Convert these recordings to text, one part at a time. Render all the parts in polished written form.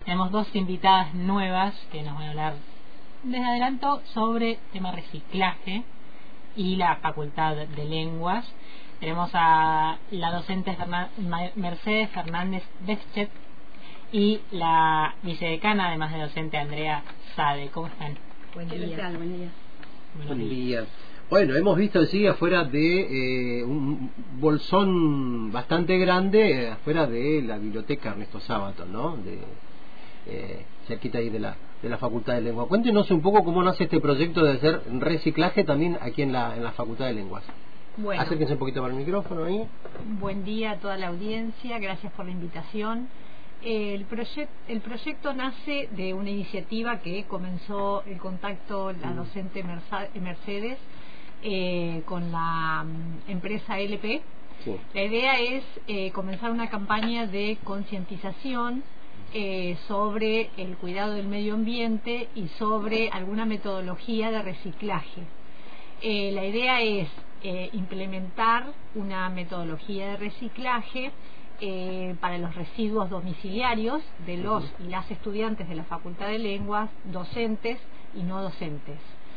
tenemos dos invitadas nuevas que nos van a hablar desde adelanto sobre tema reciclaje y la Facultad de Lenguas. Tenemos a la docente Mercedes Fernández Bestchet y la vicedecana, además de docente, Andrea Sade. ¿Cómo están? Buen día. Buen día. Buen día. Bueno, hemos visto sí afuera de un bolsón bastante grande afuera de la biblioteca Ernesto Sábato, ¿no? Cerquita ahí de la Facultad de Lengua. Cuéntenos un poco cómo nace este proyecto de hacer reciclaje también aquí en la Facultad de Lenguas. Bueno, acérquense un poquito para el micrófono ahí. Buen día a toda la audiencia, gracias por la invitación. El proyecto nace de una iniciativa que comenzó el contacto la docente Mercedes con la empresa LP. Sí. La idea es comenzar una campaña de concientización sobre el cuidado del medio ambiente y sobre alguna metodología de reciclaje. La idea es implementar una metodología de reciclaje para los residuos domiciliarios de los y las estudiantes de la Facultad de Lenguas, docentes y no docentes.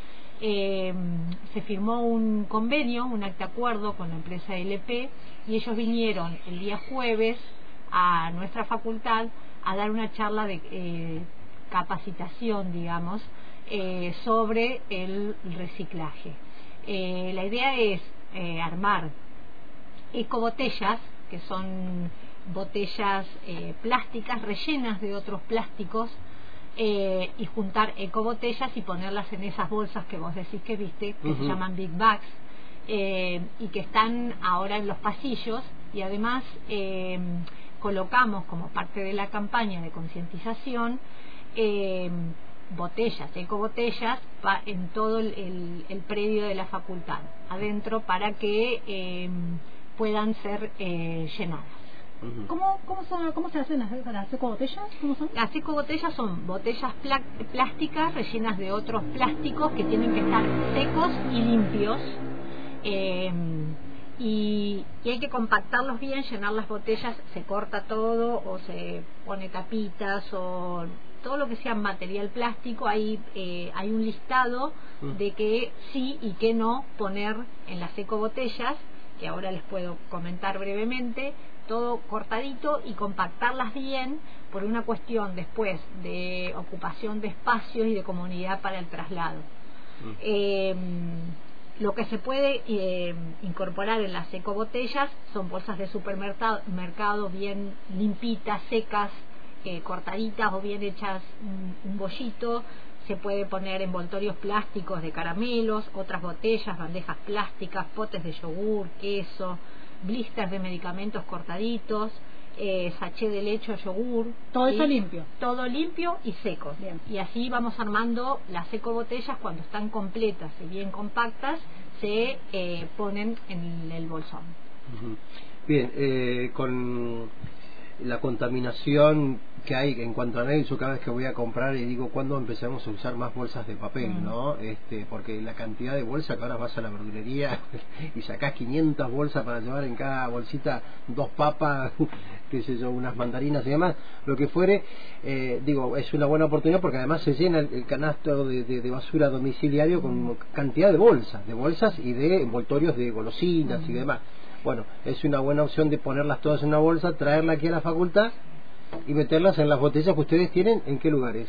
Se firmó un convenio, un acta acuerdo con la empresa LP, y ellos vinieron el día jueves a nuestra facultad a dar una charla de capacitación, digamos, sobre el reciclaje. La idea es armar ecobotellas, que son botellas plásticas rellenas de otros plásticos, y juntar ecobotellas y ponerlas en esas bolsas que vos decís que viste, que se llaman Big Bags, y que están ahora en los pasillos, y además colocamos como parte de la campaña de concientización botellas, ecobotellas en todo el predio de la facultad, adentro, para que puedan ser llenadas. ¿Cómo se hacen las ecobotellas? ¿Cómo son? Las ecobotellas son botellas plásticas rellenas de otros plásticos que tienen que estar secos y limpios, y hay que compactarlos bien, llenar las botellas, se corta todo o se pone tapitas o todo lo que sea material plástico. Hay un listado de que sí y que no poner en las ecobotellas, que ahora les puedo comentar brevemente, todo cortadito, y compactarlas bien por una cuestión después de ocupación de espacios y de comodidad para el traslado. Lo que se puede incorporar en las ecobotellas son bolsas de supermercado bien limpitas, secas, cortaditas o bien hechas un bollito. Se puede poner envoltorios plásticos de caramelos, otras botellas, bandejas plásticas, potes de yogur, queso, blisters de medicamentos cortaditos, sachet de leche o yogur. Todo eso limpio. Todo limpio y seco. Bien. Y así vamos armando las ecobotellas. Cuando están completas y bien compactas, se ponen en el bolsón. Bien, con la contaminación que hay en cuanto a eso, cada vez que voy a comprar y digo, ¿cuándo empezamos a usar más bolsas de papel? ¿No? Porque la cantidad de bolsas que ahora vas a la verdulería y sacás 500 bolsas para llevar en cada bolsita 2 papas, qué sé yo, unas mandarinas y demás, lo que fuere, es una buena oportunidad, porque además se llena el canasto de basura domiciliario con cantidad de bolsas y de envoltorios de golosinas y demás. Bueno, es una buena opción de ponerlas todas en una bolsa, traerla aquí a la facultad y meterlas en las botellas que ustedes tienen. ¿En qué lugares?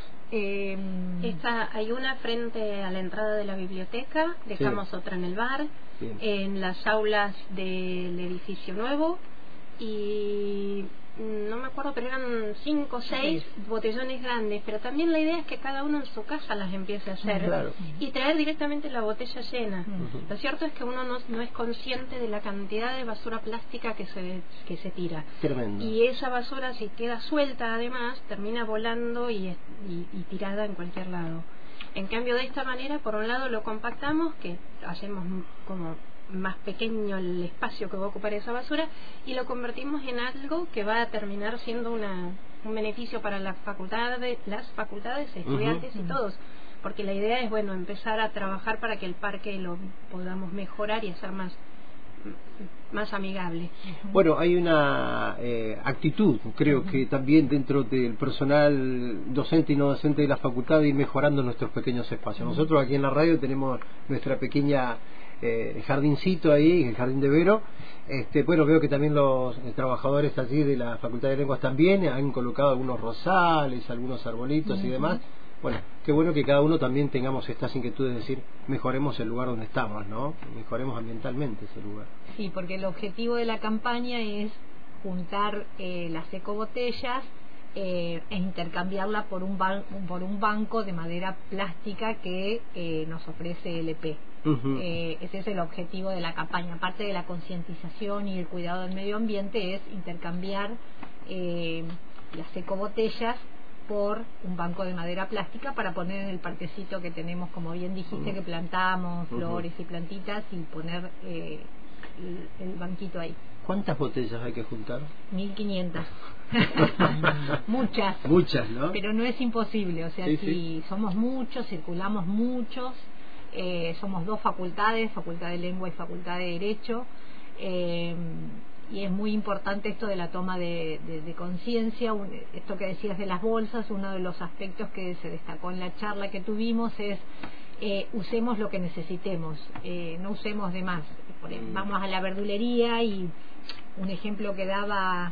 Hay una frente a la entrada de la biblioteca, dejamos otra en el bar, en las aulas del edificio nuevo, y no me acuerdo, pero eran 5 o 6 botellones grandes. Pero también la idea es que cada uno en su casa las empiece a hacer, y traer directamente la botella llena. Lo cierto es que uno no es consciente de la cantidad de basura plástica que se tira. Tremendo. Y esa basura, si queda suelta, además termina volando y tirada en cualquier lado. En cambio, de esta manera, por un lado lo compactamos, que hacemos como más pequeño el espacio que va a ocupar esa basura, y lo convertimos en algo que va a terminar siendo un beneficio para las facultades, estudiantes y todos, porque la idea es empezar a trabajar para que el parque lo podamos mejorar y hacer más amigable. Bueno, hay una actitud, creo que también dentro del personal docente y no docente de la facultad, de ir mejorando nuestros pequeños espacios. Nosotros aquí en la radio tenemos nuestra pequeña jardincito ahí, el Jardín de Vero. Bueno, veo que también los trabajadores allí de la Facultad de Lenguas también han colocado algunos rosales, algunos arbolitos y demás. Bueno, qué bueno que cada uno también tengamos estas inquietudes de decir, mejoremos el lugar donde estamos, ¿no? Mejoremos ambientalmente ese lugar. Sí, porque el objetivo de la campaña es juntar las ecobotellas e intercambiarla por un banco de madera plástica que nos ofrece LP. Ese es el objetivo de la campaña. Aparte de la concientización y el cuidado del medio ambiente, es intercambiar las ecobotellas por un banco de madera plástica para poner en el parquecito que tenemos, como bien dijiste, que plantamos flores y plantitas, y poner el banquito ahí. ¿Cuántas botellas hay que juntar? 1500. Muchas, ¿no? Pero no es imposible, o sea, si somos muchos, circulamos muchos, somos dos facultades, Facultad de Lengua y Facultad de Derecho, y es muy importante esto de la toma de conciencia. Esto que decías de las bolsas, uno de los aspectos que se destacó en la charla que tuvimos es usemos lo que necesitemos, no usemos de más. Vamos a la verdulería y un ejemplo que daba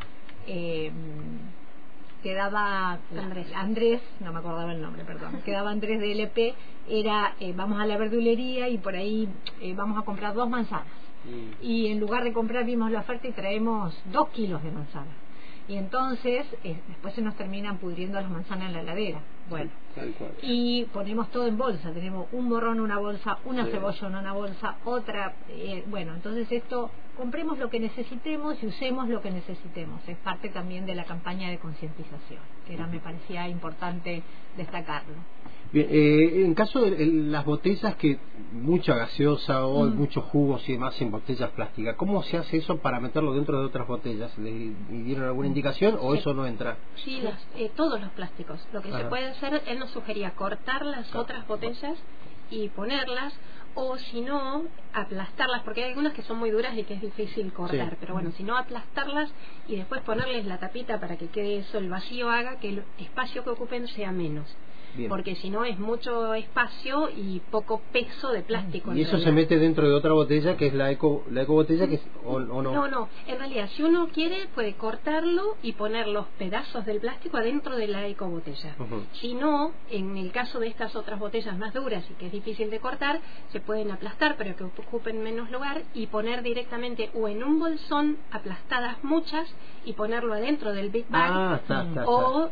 Andrés, no me acordaba el nombre, perdón, que daba Andrés de LP, era vamos a la verdulería y por ahí vamos a comprar 2 manzanas. Y en lugar de comprar, vimos la oferta y traemos 2 kilos de manzana. Y entonces después se nos terminan pudriendo las manzanas en la heladera. Bueno, y ponemos todo en bolsa. Tenemos un morrón en una bolsa, una cebolla en una bolsa, otra. Bueno, entonces esto, compremos lo que necesitemos y usemos lo que necesitemos. Es parte también de la campaña de concientización, que me parecía importante destacarlo. Bien, en caso de las botellas, que mucha gaseosa o muchos jugos y demás en botellas plásticas, ¿cómo se hace eso para meterlo dentro de otras botellas? ¿Le dieron alguna indicación o eso no entra? Sí, todos los plásticos. Lo que se puede hacer, él nos sugería cortar las otras botellas y ponerlas, o si no, aplastarlas, porque hay algunas que son muy duras y que es difícil cortar, pero bueno, si no, aplastarlas y después ponerles la tapita para que quede eso, el vacío haga que el espacio que ocupen sea menos. Bien. Porque si no es mucho espacio y poco peso de plástico. ¿Y eso se mete dentro de otra botella que es la ecobotella que es, o no? No, en realidad si uno quiere puede cortarlo y poner los pedazos del plástico adentro de la ecobotella. Si no, en el caso de estas otras botellas más duras y que es difícil de cortar, se pueden aplastar pero que ocupen menos lugar y poner directamente o en un bolsón aplastadas muchas y ponerlo adentro del Big Bag o...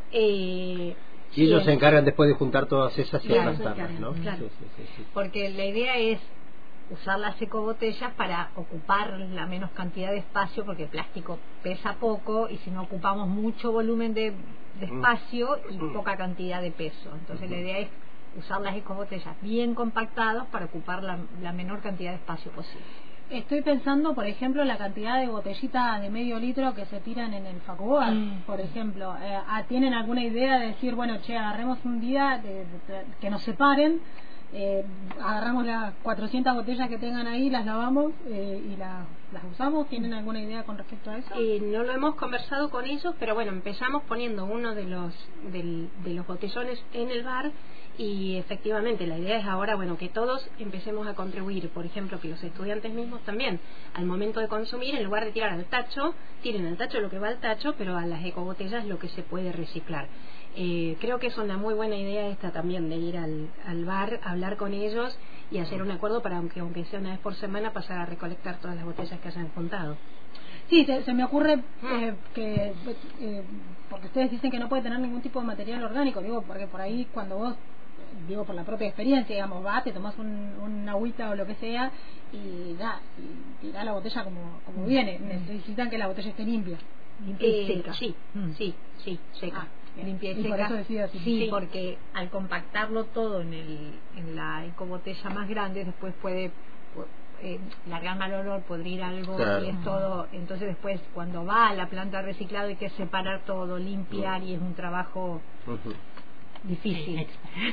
y ellos se encargan después de juntar todas esas y aplastarlas, ¿no? Claro. Sí. Porque la idea es usar las ecobotellas para ocupar la menos cantidad de espacio, porque el plástico pesa poco y si no ocupamos mucho volumen de espacio y poca cantidad de peso. Entonces la idea es usar las ecobotellas bien compactadas para ocupar la menor cantidad de espacio posible. Estoy pensando, por ejemplo, la cantidad de botellitas de medio litro que se tiran en el Facubar, por ejemplo. ¿Tienen alguna idea de decir, bueno, agarremos un día que nos separen, agarramos las 400 botellas que tengan ahí, las lavamos y las usamos? ¿Tienen alguna idea con respecto a eso? No lo hemos conversado con ellos, pero bueno, empezamos poniendo uno de los botellones en el bar. Y efectivamente la idea es ahora, bueno, que todos empecemos a contribuir. Por ejemplo, que los estudiantes mismos también, al momento de consumir, en lugar de tirar al tacho, tiren al tacho lo que va al tacho, pero a las ecobotellas lo que se puede reciclar. Creo que es una muy buena idea esta también, de ir al bar, hablar con ellos y hacer un acuerdo para, aunque sea una vez por semana, pasar a recolectar todas las botellas que hayan juntado. Sí, se me ocurre que porque ustedes dicen que no puede tener ningún tipo de material orgánico, digo, porque por ahí cuando vos, digo por la propia experiencia, digamos, te tomás un agüita o lo que sea y tirá la botella como viene. Necesitan que la botella esté limpia y seca. Sí, seca. Limpia y seca. Por eso decía, sí, porque al compactarlo todo en la ecobotella más grande, después puede largar mal olor, podrir algo, y es todo. Entonces después cuando va a la planta de reciclado hay que separar todo, limpiar, y es un trabajo difícil.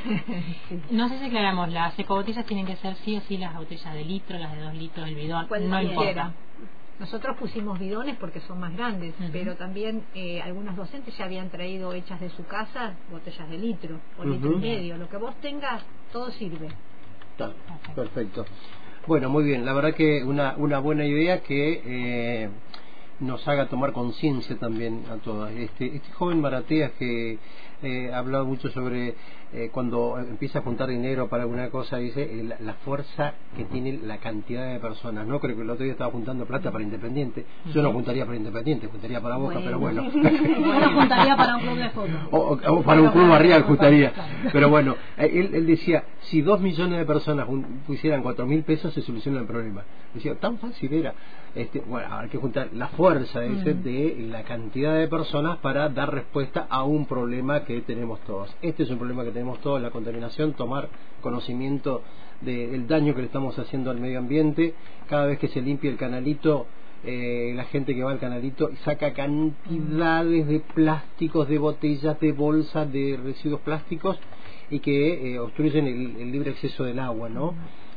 Sí. No sé si aclaramos, las ecobotellas tienen que ser sí o sí las botellas de litro, las de 2 litros, el bidón, no importa. Nosotros pusimos bidones porque son más grandes, pero también algunos docentes ya habían traído hechas de su casa botellas de litro o litro y medio. Lo que vos tengas, todo sirve. Está, perfecto. Bueno, muy bien. La verdad que una buena idea que nos haga tomar conciencia también a todas. Este joven Marateas que ha hablado mucho sobre cuando empieza a juntar dinero para alguna cosa, dice la fuerza que tiene la cantidad de personas. No creo que el otro día estaba juntando plata para Independiente. Yo no juntaría para Independiente, juntaría para Boca, pero bueno. Bueno, juntaría para un club de fútbol. O para un club barrial juntaría. Pero bueno, él decía, si 2 millones de personas pusieran 4.000 pesos se soluciona el problema. Decía, tan fácil era. Bueno, hay que juntar la fuerza de la cantidad de personas para dar respuesta a un problema que tenemos todos. Este es un problema que tenemos todos, la contaminación, tomar conocimiento del daño que le estamos haciendo al medio ambiente. Cada vez que se limpia el canalito, la gente que va al canalito saca cantidades de plásticos, de botellas, de bolsas, de residuos plásticos y que obstruyen el libre acceso del agua, ¿no?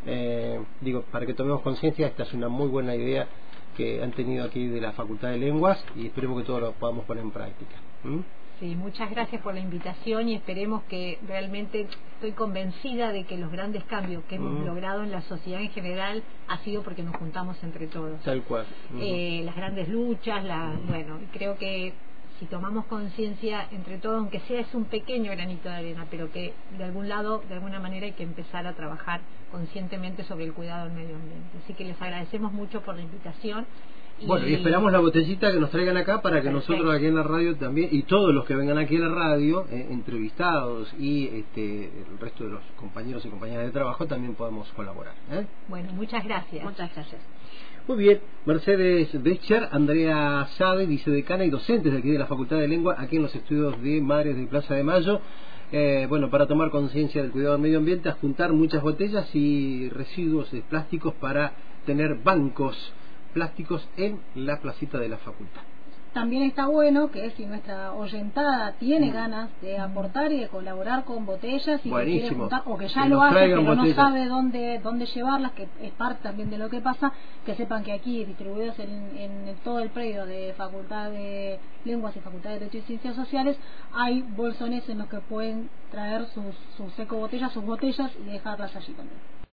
Digo, para que tomemos conciencia, esta es una muy buena idea que han tenido aquí de la Facultad de Lenguas y esperemos que todos lo podamos poner en práctica. Sí, muchas gracias por la invitación y esperemos que realmente, estoy convencida de que los grandes cambios que hemos logrado en la sociedad en general ha sido porque nos juntamos entre todos. Tal cual. Las grandes luchas, bueno, creo que si tomamos conciencia entre todos, aunque sea es un pequeño granito de arena, pero que de algún lado, de alguna manera hay que empezar a trabajar conscientemente sobre el cuidado del medio ambiente. Así que les agradecemos mucho por la invitación. Bueno, y esperamos la botellita que nos traigan acá para que nosotros aquí en la radio también, y todos los que vengan aquí a la radio, entrevistados y el resto de los compañeros y compañeras de trabajo también podamos colaborar. Bueno, muchas gracias. Muchas gracias. Muy bien, Mercedes Becher, Andrea Sade, vicedecana y docentes de aquí de la Facultad de Lengua, aquí en los estudios de Madres de Plaza de Mayo. Bueno, para tomar conciencia del cuidado del medio ambiente, a juntar muchas botellas y residuos de plásticos para tener bancos plásticos en la placita de la facultad. También está bueno que si nuestra oyentada tiene ganas de aportar y de colaborar con botellas y que quiere juntar, o que ya lo hace pero botellas, no sabe dónde llevarlas, que es parte también de lo que pasa, que sepan que aquí distribuidos en todo el predio de Facultad de Lenguas y Facultad de Derecho y Ciencias Sociales hay bolsones en los que pueden traer sus ecobotellas, sus botellas y dejarlas allí también.